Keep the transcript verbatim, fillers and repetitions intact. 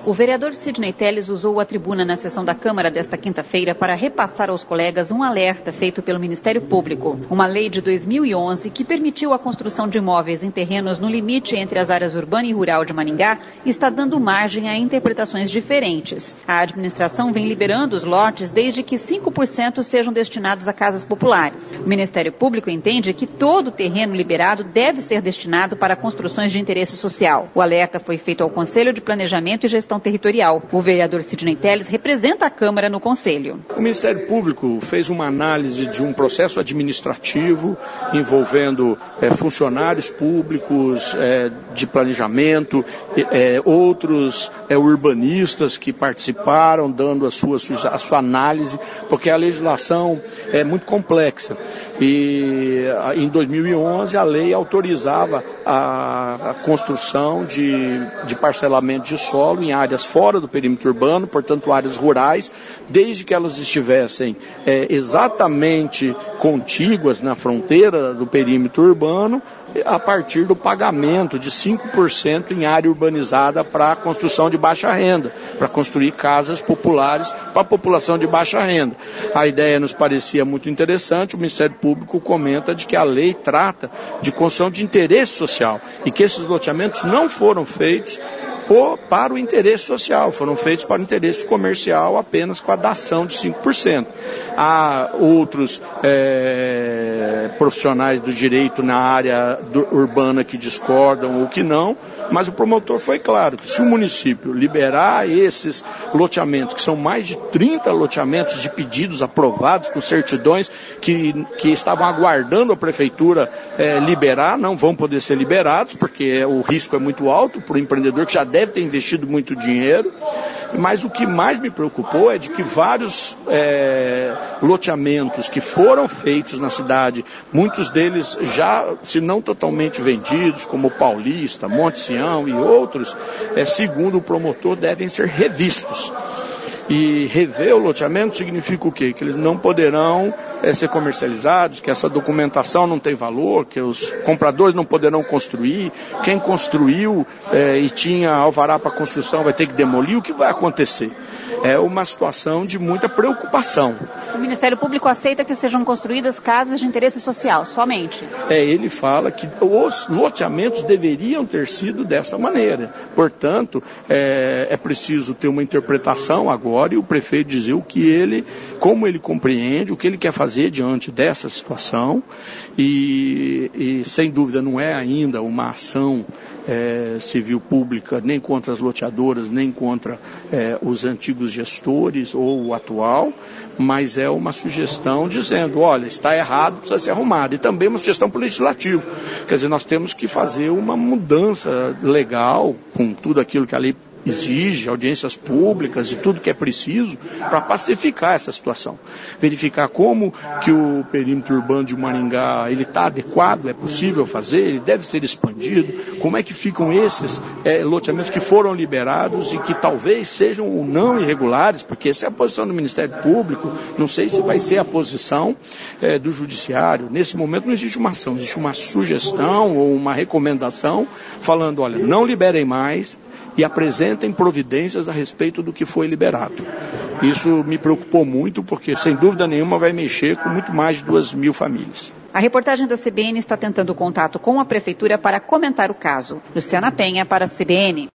O vereador Sidney Telles usou a tribuna na sessão da Câmara desta quinta-feira para repassar aos colegas um alerta feito pelo Ministério Público. Uma lei de dois mil e onze que permitiu a construção de imóveis em terrenos no limite entre as áreas urbana e rural de Maringá está dando margem a interpretações diferentes. A administração vem liberando os lotes desde que cinco por cento sejam destinados a casas populares. O Ministério Público entende que todo o terreno liberado deve ser destinado para construções de interesse social. O alerta foi feito ao Conselho de Planejamento e Gestão Territorial. O vereador Sidney Telles representa a Câmara no Conselho. O Ministério Público fez uma análise de um processo administrativo envolvendo é, funcionários públicos é, de planejamento, é, outros é, urbanistas que participaram dando a sua, a sua análise, porque a legislação é muito complexa. E em dois mil e onze a lei autorizava a, a construção de, de parcelamento de solo em áreas fora do perímetro urbano, portanto áreas rurais, desde que elas estivessem é, exatamente contíguas na fronteira do perímetro urbano, a partir do pagamento de cinco por cento em área urbanizada para a construção de baixa renda, para construir casas populares para a população de baixa renda. A ideia nos parecia muito interessante, o Ministério Público comenta de que a lei trata de construção de interesse social e que esses loteamentos não foram feitos por, para o interesse social, foram feitos para o interesse comercial apenas com a dação de cinco por cento. Há outros é, profissionais do direito na área do, urbana que discordam ou que não, mas o promotor foi claro que se o município liberar esses loteamentos, que são mais de trinta loteamentos de pedidos aprovados com certidões que, que estavam aguardando a prefeitura é, liberar, não vão poder ser liberados, porque o risco é muito alto para o empreendedor que já deve ter investido muito dinheiro. Mas o que mais me preocupou é de que vários é, loteamentos que foram feitos na cidade, muitos deles já, se não totalmente vendidos, como Paulista, Monte Sião e outros, é, segundo o promotor, devem ser revistos. E rever o loteamento significa o quê? Que eles não poderão é, ser comercializados, que essa documentação não tem valor, que os compradores não poderão construir, quem construiu é, e tinha alvará para construção vai ter que demolir, o que vai acontecer? É uma situação de muita preocupação. O Ministério Público aceita que sejam construídas casas de interesse social, somente? É, ele fala que os loteamentos deveriam ter sido dessa maneira. Portanto, é, é preciso ter uma interpretação agora e o prefeito dizer o que ele, como ele compreende, o que ele quer fazer diante dessa situação e, e sem dúvida não é ainda uma ação é, civil pública nem contra as loteadoras, nem contra é, os antigos gestores ou o atual, mas é uma sugestão dizendo, olha, está errado, precisa ser arrumado. E também uma sugestão para o legislativo. Quer dizer, nós temos que fazer uma mudança legal com tudo aquilo que a lei exige, audiências públicas e tudo que é preciso para pacificar essa situação. Verificar como que o perímetro urbano de Maringá ele está adequado, é possível fazer, ele deve ser expandido, como é que ficam esses é, loteamentos que foram liberados e que talvez sejam ou não irregulares, porque essa é a posição do Ministério Público, não sei se vai ser a posição é, do Judiciário. Nesse momento não existe uma ação, existe uma sugestão ou uma recomendação falando, olha, não liberem mais, e apresentem providências a respeito do que foi liberado. Isso me preocupou muito, porque, sem dúvida nenhuma, vai mexer com muito mais de duas mil famílias. A reportagem da C B N está tentando contato com a Prefeitura para comentar o caso. Luciana Penha, para a C B N.